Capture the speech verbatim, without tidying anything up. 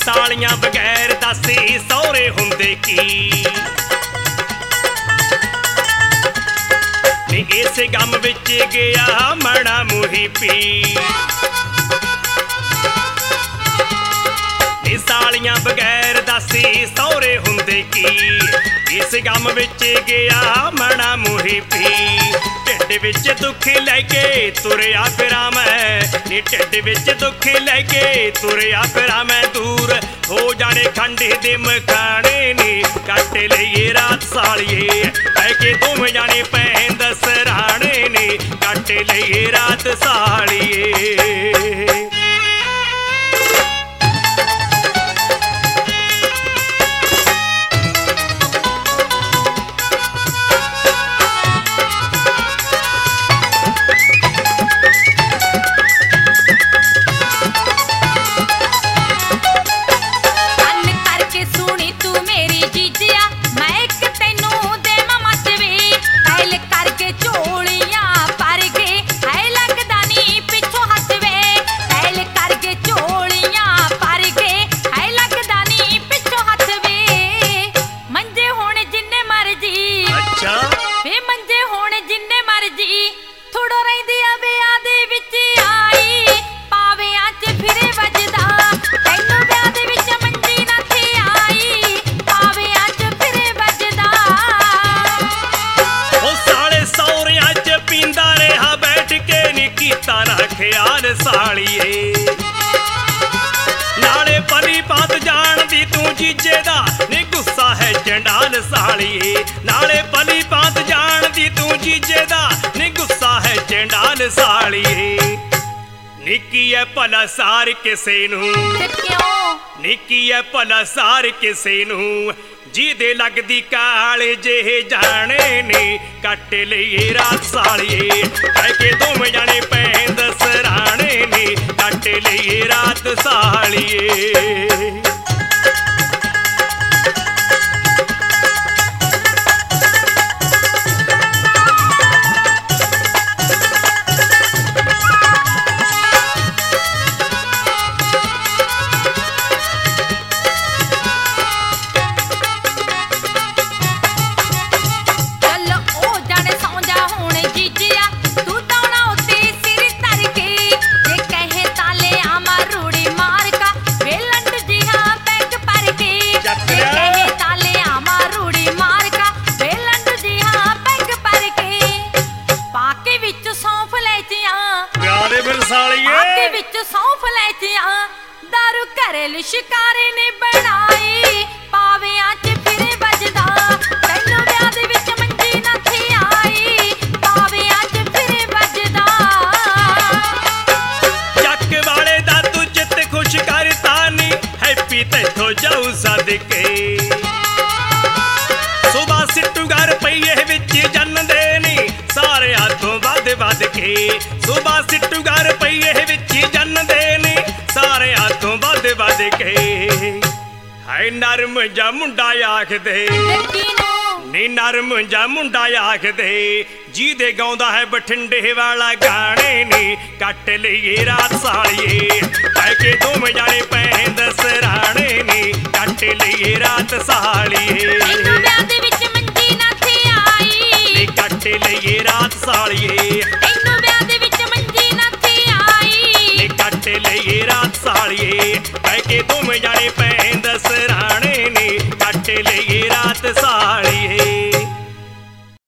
सालियां बगैर दासी सौरे हुंदे की इस गम विच गया मना मुही पी सालियां बगैर दासी सौरे हुंदे की इस गम विच गया मना मुही पी ढिड विच दुख लैके तुरया फिरा मैं नी ढिड विच दुख लैके तुरया फिरा मैं दूर हो जाने खंड दे मखाने नी कट लईए रात सालिए लैके तुम जाने पैंद सराणे नी कट लईए रात सालिए ख्याल सालिए नाले पली पात जान दी तू जीजे दा नी गुस्सा है चंडाल सालिए नाले पली पात जान दी तू जीजे दा नी गुस्सा है चंडाल सालिए निकी है भला सार किसे नू निकी है भला सार किसे नू जिदे लगदी काल जे जाने ने कट लईए रात सालिए के तुम जाने पैंद सराणे ने कट लईए रात सालिए दारू घरेलू शिकारी ने बनाई पावियां च फिरे बजदा तैनू ब्याह दे विच मंजी ना थी आई पावियां च फिरे बजदा जक वाले दा तू चित खुश करता नी हैप्पी तैथों जाऊ सदके सुबह सिट्टू घर पईए विच जन देनी सारे हाथों वध वध के सुबह सिट्टू घर पईए विच जन देनी सारे हाथों वध वध के हाय नरम जा मुंडा आखदे नी नरम जा मुंडा आखदे जिदे गाउंदा है बठिंडे वाला गाने नी कट लईए रात सालिए के तुम जाने पैंद सराणे नी कट लईए रात सालिए कट लईए रात सालिए कट लईए रात सालिए के तुम जाने पैंद सराणे नी कट लईए रात सालिए।